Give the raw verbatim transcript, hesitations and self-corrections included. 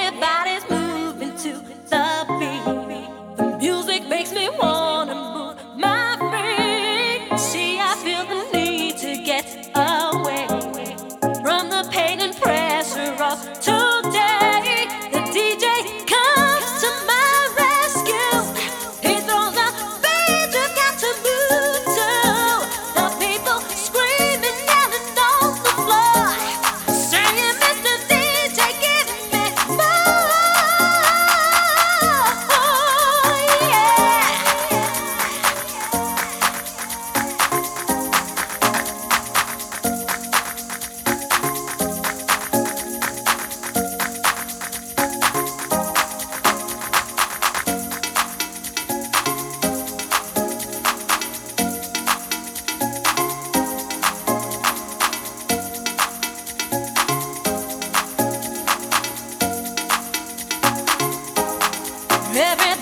Everybody's moving to the beat. The music makes me wanna move my feet. See, I feel the need to get away from the pain and pressure of today. The D J comes to my rescue. He throws a beat you got to move to. The people screaming, yelling on the floor, saying, Mister D J, give me more. Yeah. Every